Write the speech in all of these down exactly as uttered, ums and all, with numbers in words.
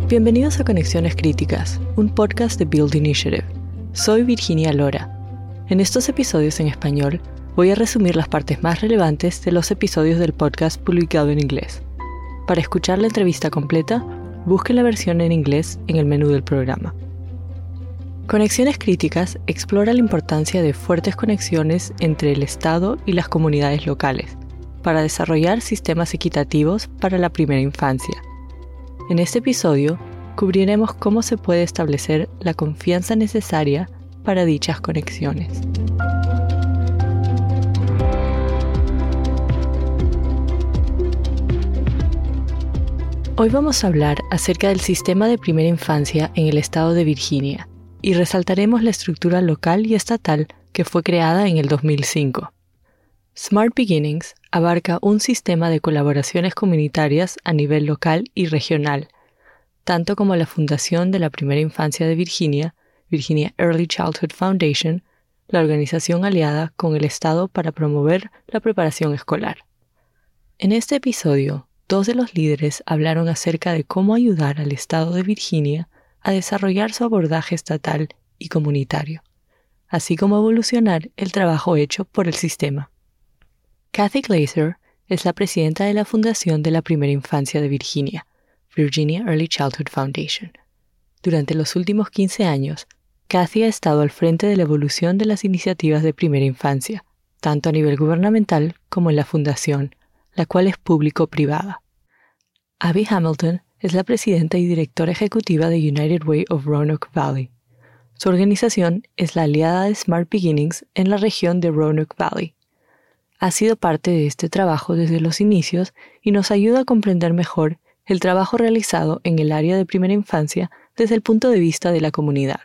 Bienvenidos a Conexiones Críticas, un podcast de Build Initiative. Soy Virginia Lora. En estos episodios en español, voy a resumir las partes más relevantes de los episodios del podcast publicado en inglés. Para escuchar la entrevista completa, busque la versión en inglés en el menú del programa. Conexiones Críticas explora la importancia de fuertes conexiones entre el Estado y las comunidades locales para desarrollar sistemas equitativos para la primera infancia. En este episodio, cubriremos cómo se puede establecer la confianza necesaria para dichas conexiones. Hoy vamos a hablar acerca del sistema de primera infancia en el estado de Virginia y resaltaremos la estructura local y estatal que fue creada en el dos mil cinco. Smart Beginnings abarca un sistema de colaboraciones comunitarias a nivel local y regional, tanto como la Fundación de la Primera Infancia de Virginia, Virginia Early Childhood Foundation, la organización aliada con el Estado para promover la preparación escolar. En este episodio, dos de los líderes hablaron acerca de cómo ayudar al Estado de Virginia a desarrollar su abordaje estatal y comunitario, así como evolucionar el trabajo hecho por el sistema. Kathy Glaser es la presidenta de la Fundación de la Primera Infancia de Virginia, Virginia Early Childhood Foundation. Durante los últimos quince años, Kathy ha estado al frente de la evolución de las iniciativas de primera infancia, tanto a nivel gubernamental como en la Fundación, la cual es público-privada. Abby Hamilton es la presidenta y directora ejecutiva de United Way of Roanoke Valley. Su organización es la aliada de Smart Beginnings en la región de Roanoke Valley. Ha sido parte de este trabajo desde los inicios y nos ayuda a comprender mejor el trabajo realizado en el área de primera infancia desde el punto de vista de la comunidad.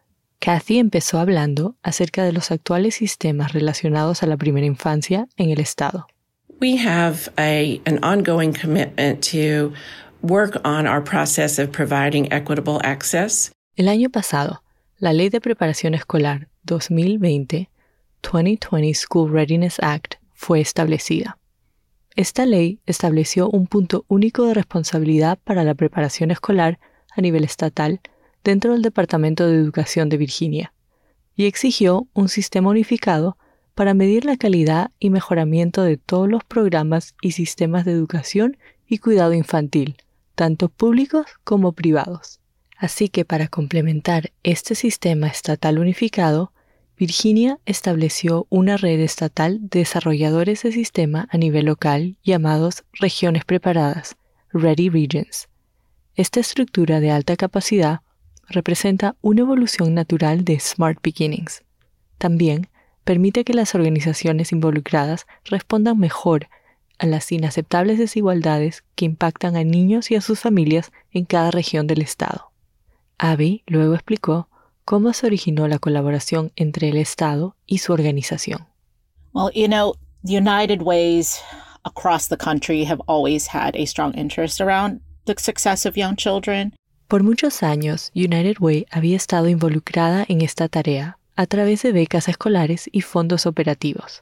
Kathy empezó hablando acerca de los actuales sistemas relacionados a la primera infancia en el estado. We have a, an ongoing commitment to work on our process of providing equitable access. El año pasado, la Ley de Preparación Escolar dos mil veinte, dos mil veinte School Readiness Act, fue establecida. Esta ley estableció un punto único de responsabilidad para la preparación escolar a nivel estatal dentro del Departamento de Educación de Virginia y exigió un sistema unificado para medir la calidad y mejoramiento de todos los programas y sistemas de educación y cuidado infantil, tanto públicos como privados. Así que para complementar este sistema estatal unificado, Virginia estableció una red estatal de desarrolladores de sistema a nivel local llamados Regiones Preparadas, Ready Regions. Esta estructura de alta capacidad representa una evolución natural de Smart Beginnings. También permite que las organizaciones involucradas respondan mejor a las inaceptables desigualdades que impactan a niños y a sus familias en cada región del estado. Abby luego explicó cómo se originó la colaboración entre el Estado y su organización. Well, you know, United Ways across the country have always had a strong interest around the success of young children. Por muchos años, United Way había estado involucrada en esta tarea a través de becas escolares y fondos operativos.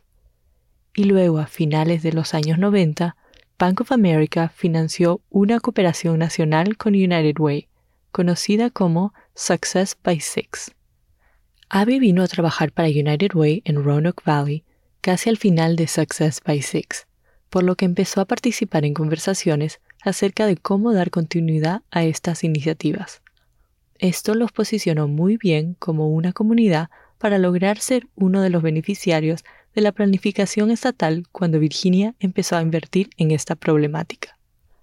Y luego, a finales de los años noventa, Bank of America financió una cooperación nacional con United Way, conocida como Success by Six. Abby vino a trabajar para United Way en Roanoke Valley casi al final de Success by Six, por lo que empezó a participar en conversaciones acerca de cómo dar continuidad a estas iniciativas. Esto los posicionó muy bien como una comunidad para lograr ser uno de los beneficiarios de la planificación estatal cuando Virginia empezó a invertir en esta problemática.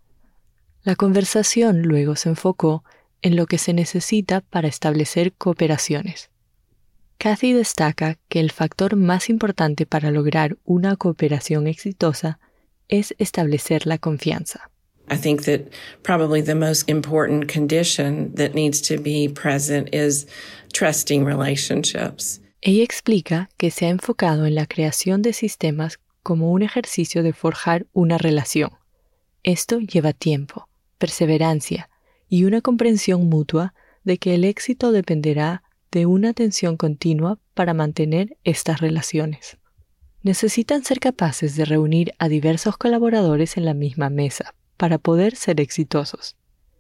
La conversación luego se enfocó en lo que se necesita para establecer cooperaciones. Kathy destaca que el factor más importante para lograr una cooperación exitosa es establecer la confianza. I think that probably the most important condition that needs to be present is trusting relationships. Ella explica que se ha enfocado en la creación de sistemas como un ejercicio de forjar una relación. Esto lleva tiempo, perseverancia y una comprensión mutua de que el éxito dependerá de una atención continua para mantener estas relaciones. Necesitan ser capaces de reunir a diversos colaboradores en la misma mesa para poder ser exitosos.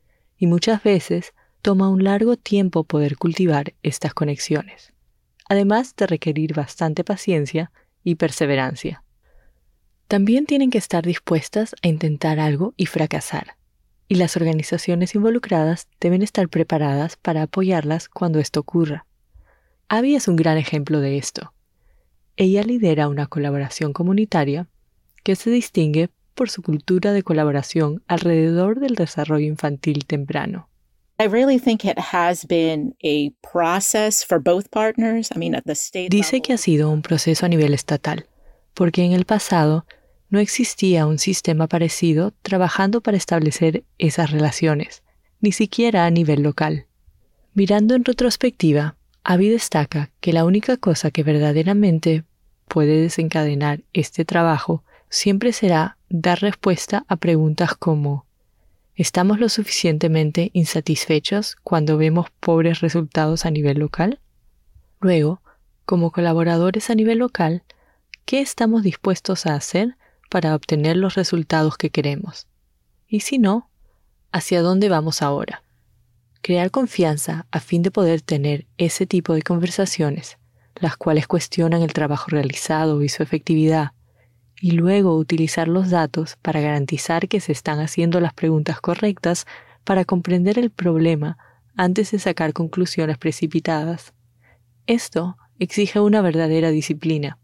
y muchas veces toma un largo tiempo poder cultivar estas conexiones, además de requerir bastante paciencia y perseverancia. También tienen que estar dispuestas a intentar algo y fracasar, y las organizaciones involucradas deben estar preparadas para apoyarlas cuando esto ocurra. Abby es un gran ejemplo de esto. Ella lidera una colaboración comunitaria que se distingue por su cultura de colaboración alrededor del desarrollo infantil temprano. I really think it has been a process for both partners. I mean, at the state Dice level. que ha sido un proceso a nivel estatal, porque en el pasado no existía un sistema parecido trabajando para establecer esas relaciones, ni siquiera a nivel local. Mirando en retrospectiva, Abby destaca que la única cosa que verdaderamente puede desencadenar este trabajo siempre será dar respuesta a preguntas como: ¿estamos lo suficientemente insatisfechos cuando vemos pobres resultados a nivel local? Luego, como colaboradores a nivel local, ¿qué estamos dispuestos a hacer para obtener los resultados que queremos? Y si no, ¿hacia dónde vamos ahora? Crear confianza a fin de poder tener ese tipo de conversaciones, las cuales cuestionan el trabajo realizado y su efectividad, y luego utilizar los datos para garantizar que se están haciendo las preguntas correctas para comprender el problema antes de sacar conclusiones precipitadas. Esto exige una verdadera disciplina.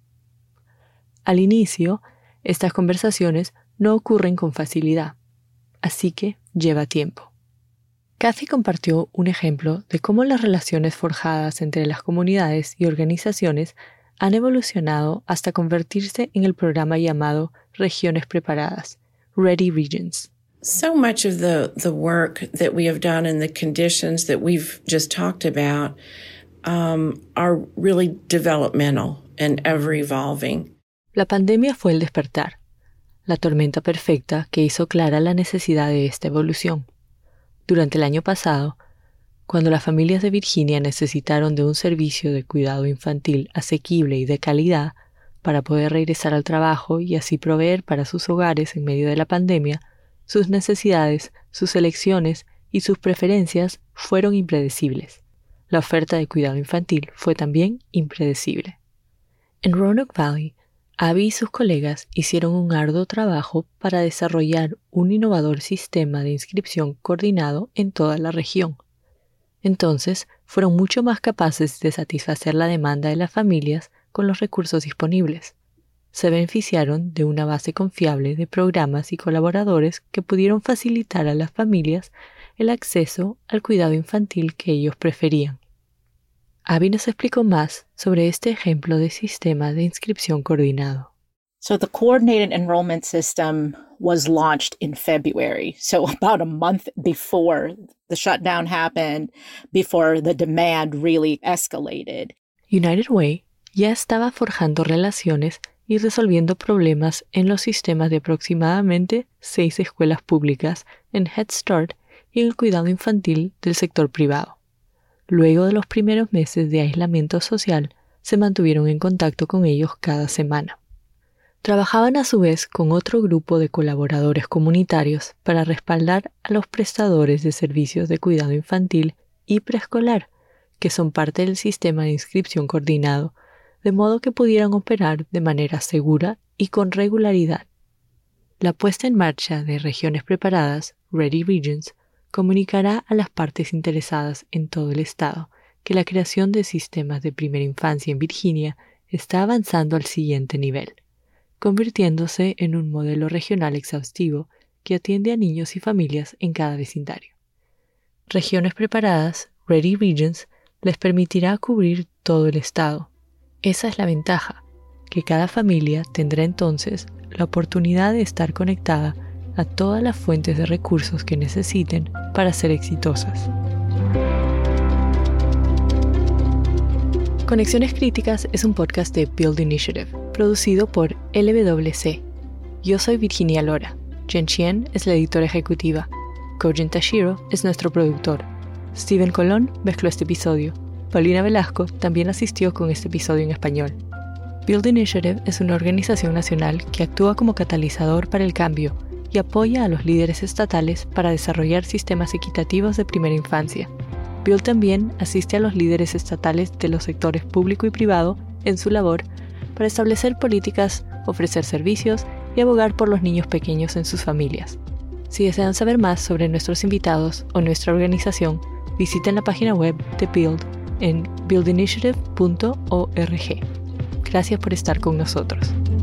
Al inicio, estas conversaciones no ocurren con facilidad, así que lleva tiempo. Kathy compartió un ejemplo de cómo las relaciones forjadas entre las comunidades y organizaciones han evolucionado hasta convertirse en el programa llamado Regiones Preparadas, Ready Regions. So much of the, the work that we have done and the conditions that we've just talked about um, are really developmental and ever-evolving. La pandemia fue el despertar, la tormenta perfecta que hizo clara la necesidad de esta evolución. Durante el año pasado, cuando las familias de Virginia necesitaron de un servicio de cuidado infantil asequible y de calidad para poder regresar al trabajo y así proveer para sus hogares en medio de la pandemia, sus necesidades, sus elecciones y sus preferencias fueron impredecibles. La oferta de cuidado infantil fue también impredecible. En Roanoke Valley, Abby y sus colegas hicieron un arduo trabajo para desarrollar un innovador sistema de inscripción coordinado en toda la región. Entonces, fueron mucho más capaces de satisfacer la demanda de las familias con los recursos disponibles. Se beneficiaron de una base confiable de programas y colaboradores que pudieron facilitar a las familias el acceso al cuidado infantil que ellos preferían. Abby nos explicó más sobre este ejemplo de sistema de inscripción coordinado. So the coordinated enrollment system was launched in February, so about a month before the shutdown happened, before the demand really escalated. United Way ya estaba forjando relaciones y resolviendo problemas en los sistemas de aproximadamente seis escuelas públicas en Head Start y en el cuidado infantil del sector privado. Luego de los primeros meses de aislamiento social, se mantuvieron en contacto con ellos cada semana. Trabajaban a su vez con otro grupo de colaboradores comunitarios para respaldar a los prestadores de servicios de cuidado infantil y preescolar, que son parte del sistema de inscripción coordinado, de modo que pudieran operar de manera segura y con regularidad. La puesta en marcha de Regiones Preparadas, Ready Regions, comunicará a las partes interesadas en todo el estado que la creación de sistemas de primera infancia en Virginia está avanzando al siguiente nivel, convirtiéndose en un modelo regional exhaustivo que atiende a niños y familias en cada vecindario. Regiones Preparadas, Ready Regions, les permitirá cubrir todo el estado. Esa es la ventaja, que cada familia tendrá entonces la oportunidad de estar conectada a todas las fuentes de recursos que necesiten para ser exitosas. Conexiones Críticas es un podcast de Build Initiative, producido por L W C. Yo soy Virginia Lora. Jen Chien es la editora ejecutiva. Kojin Tashiro es nuestro productor. Steven Colón mezcló este episodio. Paulina Velasco también asistió con este episodio en español. Build Initiative es una organización nacional que actúa como catalizador para el cambio y apoya a los líderes estatales para desarrollar sistemas equitativos de primera infancia. Build también asiste a los líderes estatales de los sectores público y privado en su labor para establecer políticas, ofrecer servicios y abogar por los niños pequeños en sus familias. Si desean saber más sobre nuestros invitados o nuestra organización, visiten la página web de Build en build initiative punto org. Gracias por estar con nosotros.